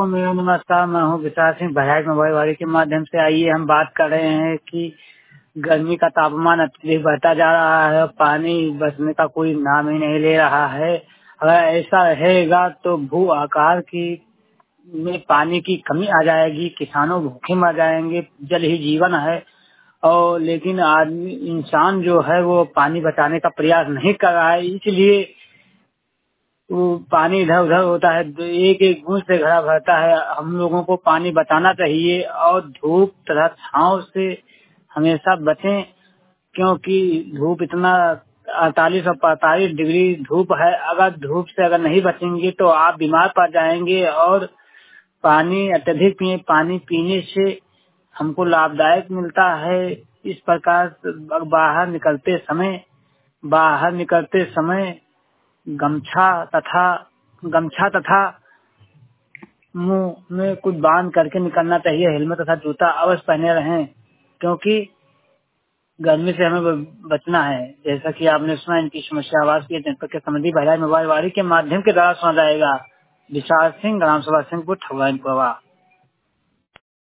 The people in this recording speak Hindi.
मेरा नमस्कार। मैं हूँ विशाल सिंह बहराइच मोबाइल के माध्यम से। आइए हम बात कर रहे हैं कि गर्मी का तापमान अत्यधिक बढ़ता जा रहा है और पानी बचने का कोई नाम ही नहीं ले रहा है। अगर ऐसा रहेगा तो भू आकार की में पानी की कमी आ जाएगी, किसानों भूखे मर जाएंगे। जल ही जीवन है और लेकिन आदमी इंसान जो है वो पानी बचाने का प्रयास नहीं कर रहा है, इसलिए वो पानी इधर उधर होता है, एक एक बूंद से घड़ा भरता है। हम लोगों को पानी बचाना चाहिए और धूप तथा छांव से हमेशा बचें, क्योंकि धूप इतना 48 और 45 डिग्री धूप है। अगर धूप से अगर नहीं बचेंगे तो आप बीमार पड़ जाएंगे। और पानी अत्यधिक पिए, पानी पीने से हमको लाभदायक मिलता है। इस प्रकार बाहर निकलते समय गमछा तथा मुंह में कुछ बांध करके निकलना चाहिए। हेलमेट तथा जूता अवश्य पहने रहें, क्योंकि गर्मी से हमें बचना है। जैसा कि आपने सुना, इनकी समस्या आवाज की जनपद के संबंधी बहराइच मोबाइल वारी के माध्यम के द्वारा सुना जाएगा। विशाल सिंह, ग्राम सभा सिंहपुर, ठगवाइन।